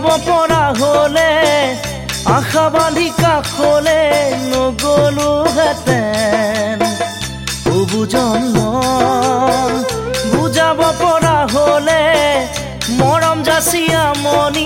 পৰা হলে আশা বান্ধি কাষলে নগলোহেঁতেন বুজন মন বুজাব পৰা হলে মৰম যাচি আমনি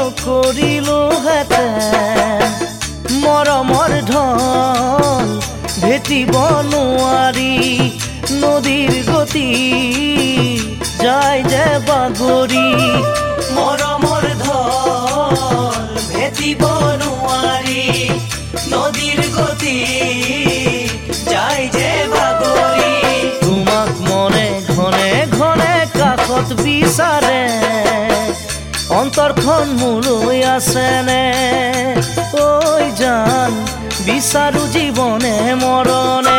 নকৰিলোহেঁতেন মৰমৰ ধন ভেটিব নোৱাৰি নদীৰ গতি যায় যে বাগৰি মৰমৰ ধন ভেটিব নোৱাৰি নদীৰ গতি যায় যে বাগৰি তোমাক মনে ঘনে ঘনে কাষত বিচাৰে অন্তৰখন মোলৈ আছেনে ঐ জান বিচাৰো জীৱনে মৰণে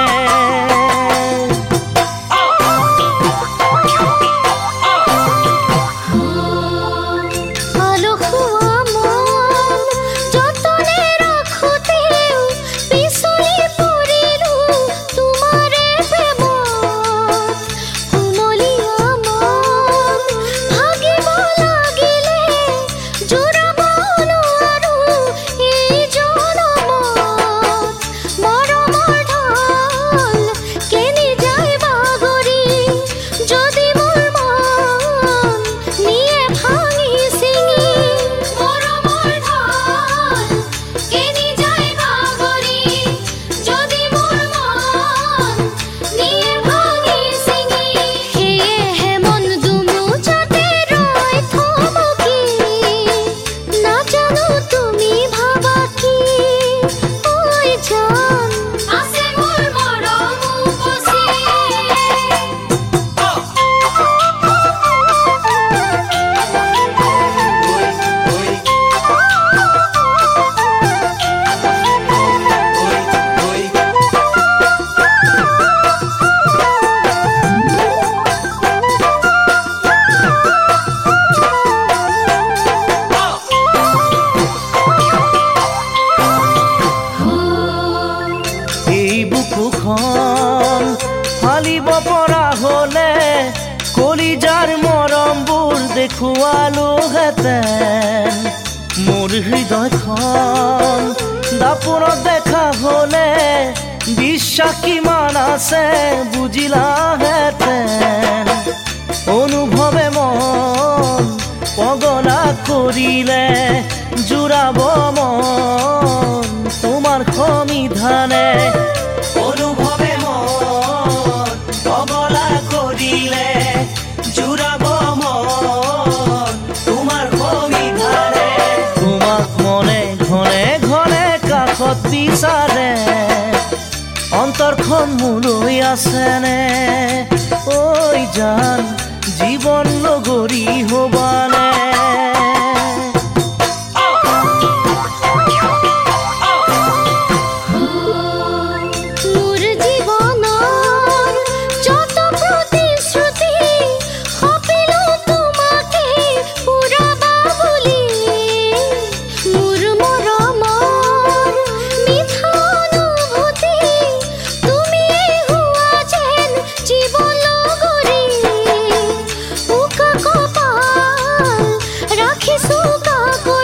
ফালিব পৰা হলে কলিজাৰ মৰমবোৰ দেখুৱালোহেঁতেন মোৰ হৃদয়খন দাপোনত দেখা হলে বিশ্বাস কিমান আছে বুজিলাহেঁতেন অনুভৱে মন পগলা কৰিলে জোৰাব মন তোমাৰ সমিধানে অনুভৱে মন পগলা কৰিলে জোৰাব মন তোমাৰ সমিধানে তোমাক মনে ঘনে ঘনে কাষত বিচাৰে অন্তৰখন মোলৈ আছেনে ঐ জান জীৱন লগৰী হবানে রাখিছো কাকো